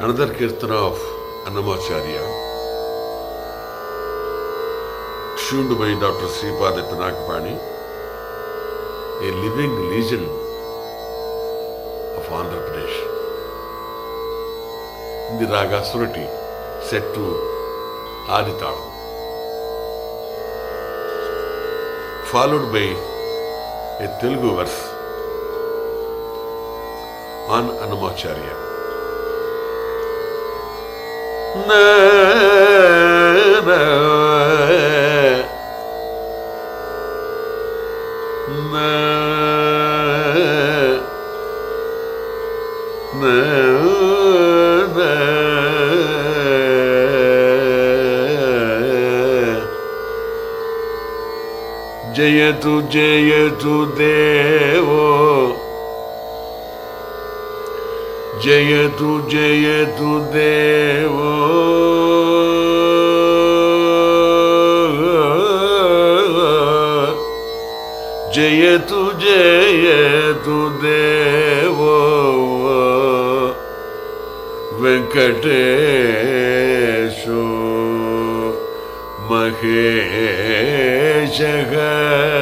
Another Kirtana of Annamacharya, tuned by Dr. Sripada Pinakapani, a living legend of Andhra Pradesh. In the Raga Surati, set to Aditalam, followed by a Telugu verse on Annamacharya. Na na na na na Jayatu Jayatu Devo Jayatu Jayatu Devo Jayatu Jayatu Devo Venkatesho Maheshaha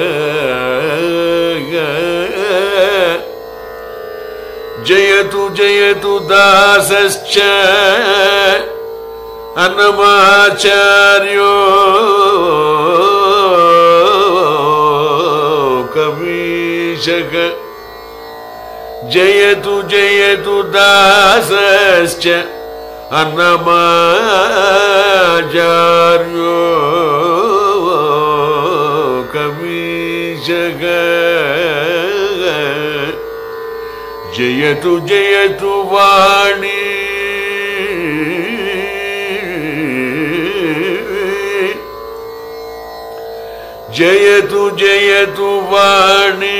Jayatu Jayatu Dasascha Annamacharyo Kavishaka Jayatu Jayatu Dasascha Annamacharyo Kavishaka Jayatu Jayatu Vani Jayatu Jayatu Vani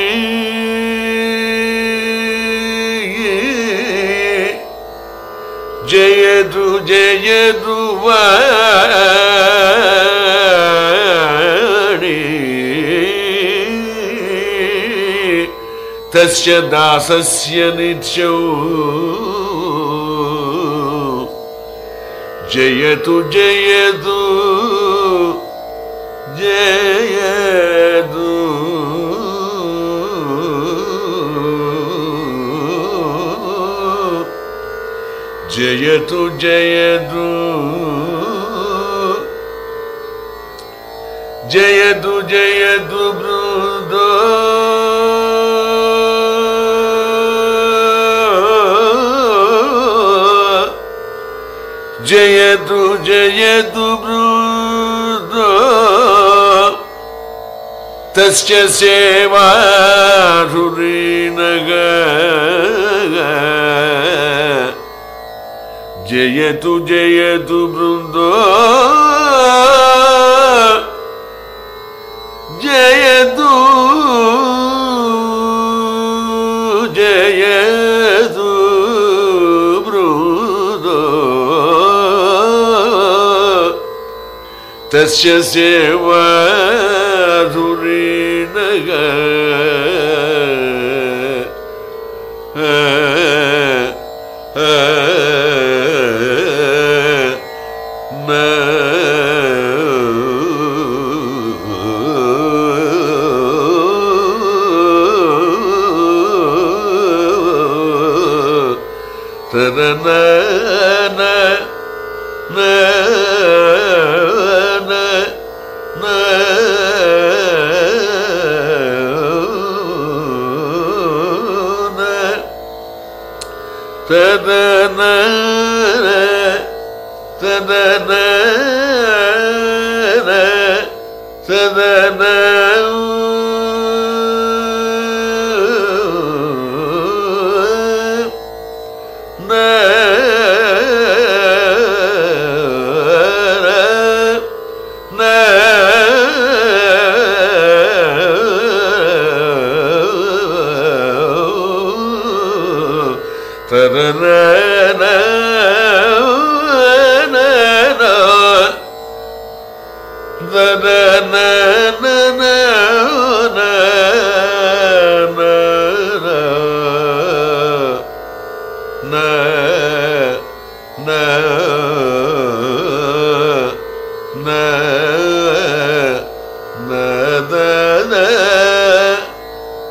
Jayatu Jayatu Vani Tasya dasasya nityo Jayatu Jayatu Jayatu Jayatu Jayatu Jayatu Jayatu Brudo Jayatu Jayatu Brudo Tasya Seva Rurinaga Jayatu Jayatu Brudo Jayatu Jayatu Brudo Tasya Seva Rurinaga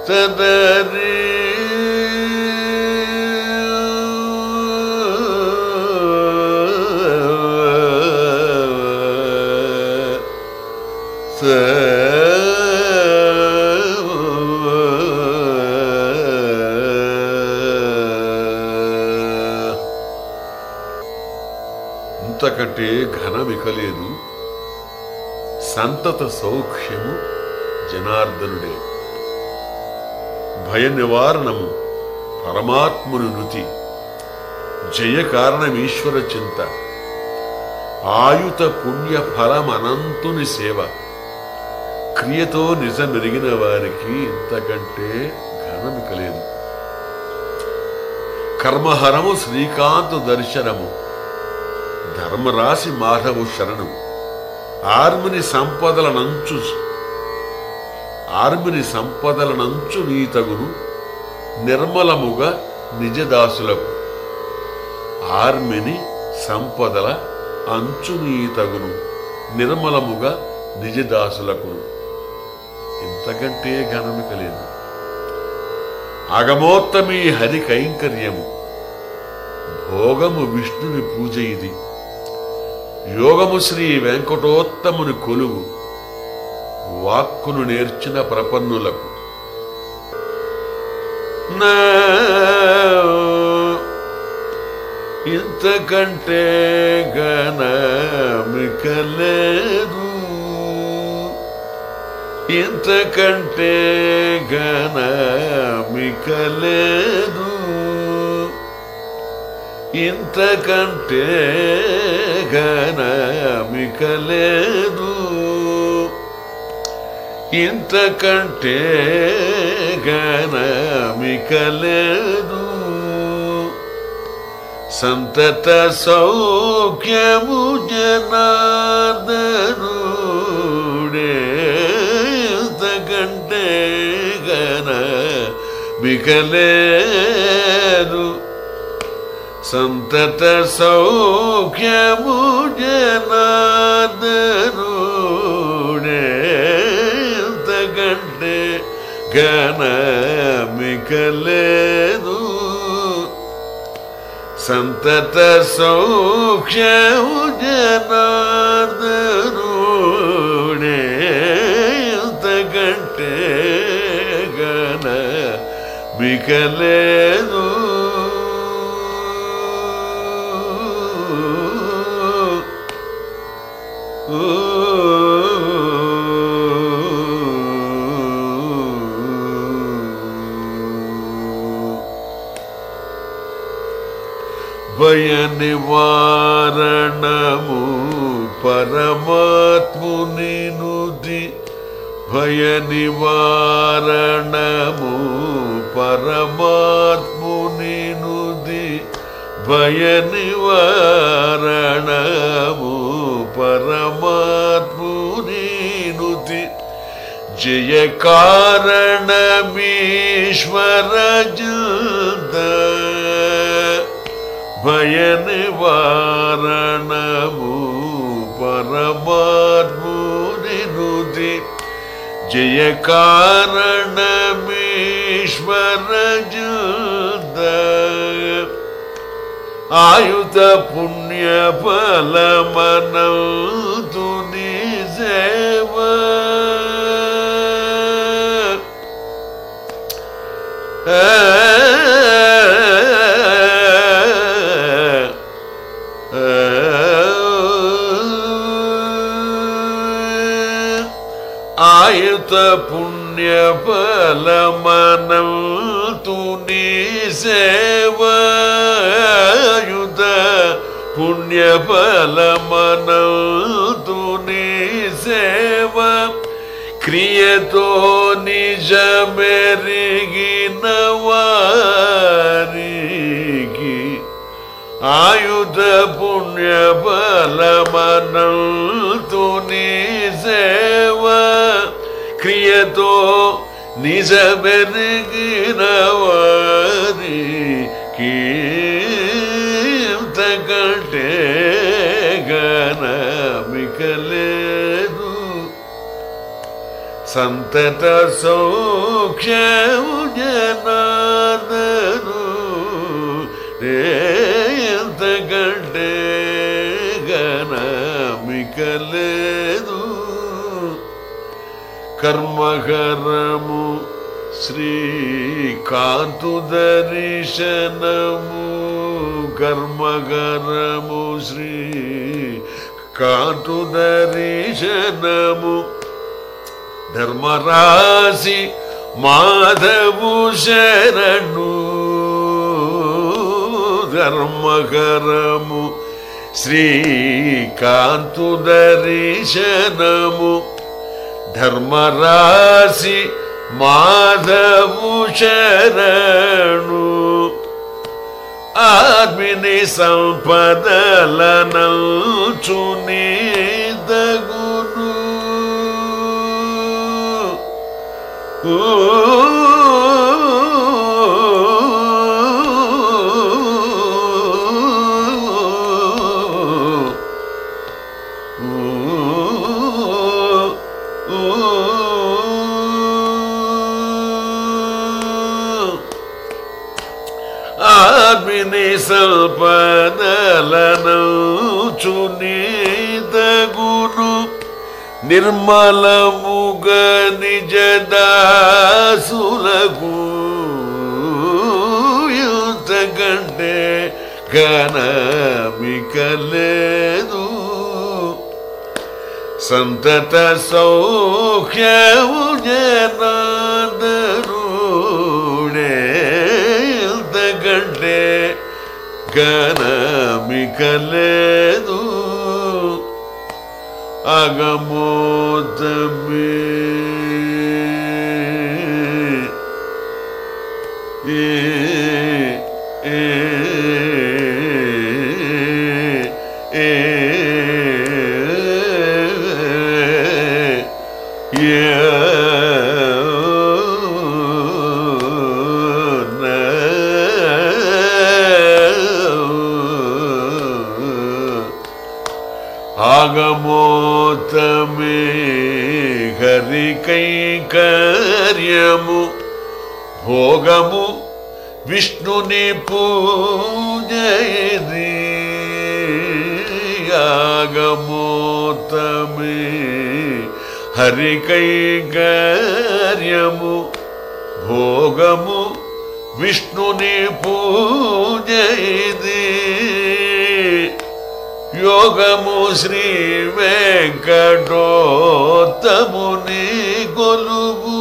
సదరి ఇంతకంటే ఘనమికలేదు. సంతత సౌఖ్యము జనార్దనుడే. భయ నివారణము పరమాత్ముని నుతి. జయ కారణమీశ్వర చింత. ఆయుత పుణ్య ఫలమనంతుని సేవ. క్రియతో నిజమెరిగిన వారికి ఇంతకంటే ఘనమికలేదు. కర్మహరము శ్రీకాంతు దర్శనము. ధర్మరాశి మాధవు శరణం. ఆర్మిని సంపదలనంచు నీతగును నిర్మలముగా నిజదాసులకు. ఆర్మిని సంపదల అంచు నీతగును నిర్మలముగా నిజదాసులకు. ఇంతకంటే ఘనమికలేదు. అగమోత్తమీ హరి కైంకర్యము. భోగము విష్ణుని పూజ ఇది. యోగము శ్రీ వెంకటోత్తముని కొలువు. వాక్కును నేర్చిన ప్రపన్నులకు. ఇంతకంటే ఘనమికలేదు. ఇంతకంటే ఘనమికలేదు. ఇంతకంటే ఘనమికలేదు. ఇంతకంటే ఘనమికలేదు. సంతత సౌఖ్యము జనార్దనుడే. ఇంతకంటే ఘనమికలేదు. సంతత సౌఖ్యము జనార్దనుడే. ఇంతకంటే ఘనమికలేదు. సంతత సౌఖ్యము జనార్దనుడే. ఇంతకంటే ఘనమికలేదు. భయ నివారణము పరమాత్ముని నుతి. భయ నివారణము పరమాత్ముని నుతి. భయ నివారణము పరమాత్ముని నుతి. జయ కారణమీశ్వర చింత. భయ నివారణము పరమాత్ముని నుతి. జయ కారణమీశ్వర చింత. ఆయుత పుణ్య ఫలమనంతుని సేవ. ఆయుత పుణ్య ఫలమనంతుని సేవ. ఆయుత పుణ్య ఫలమనంతుని సేవ. క్రియతో నిజమెరిగిన వారికి. ఆయుధ పుణ్య ఫలమనంతుని సేవ. క్రియతో నిజమెరిగిన వారికి. ఇంతకంటే ఘనమికలేదు. సంతత సౌఖ్యము జనార్దను ఎంతకంటే గణమిక లేదు. కర్మకరము శ్రీకాంతు దర్శనము, కర్మకరము శ్రీకాంతు దర్శనము, ధర్మరాశి మాధవు శరణు, ధర్మకరము శ్రీకాంతు దర్శనము, ధర్మరాశి మాధవు శరణు. ఆత్మిని సంపదలనంచు నీదగును, ఆత్మిని సంపదలనంచు నీదగును, నిర్మలముగ నిజదాసులకు యుతకంటే గణమిక లేదు. సంతత సౌఖ్యము జనార్దనుడే ఎంతకంటే గణమిక లేదు. అగమోతమే ఆగమోతమే హరి కైంకర్యము, భోగము విష్ణుని పూజయది. ఆగమోతమే హరి కైంకర్యము, భోగము విష్ణుని పూజయది. యోగము శ్రీ వెంకటోత్తముని కొలువు,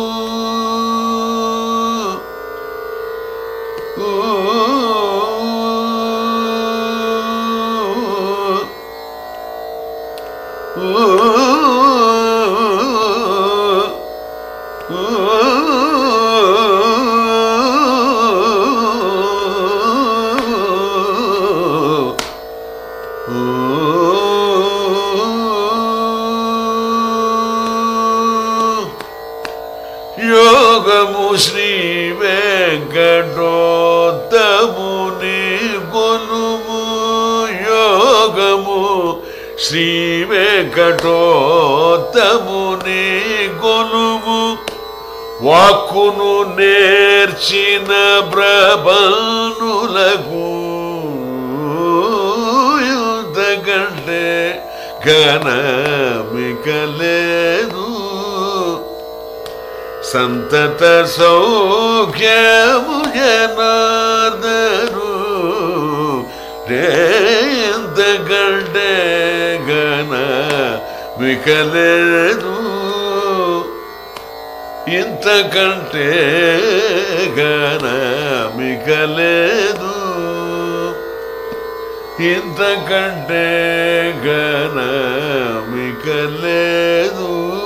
యోగము శ్రీ వెంకటోత్తముని కొలువు, యోగము శ్రీ వెంకటోత్తముని కొలువు. వాక్కును నేర్చిన ప్రబలులకు యుద్ధకంటే ఘనమిక లేదు. సంతత సౌఖ్యము జనార్దను ఎంతకంటే ఘనమిక లేదు. ఇంతకంటే ఘనమిక లేదు. ఇంతకంటే ఘనమిక లేదు.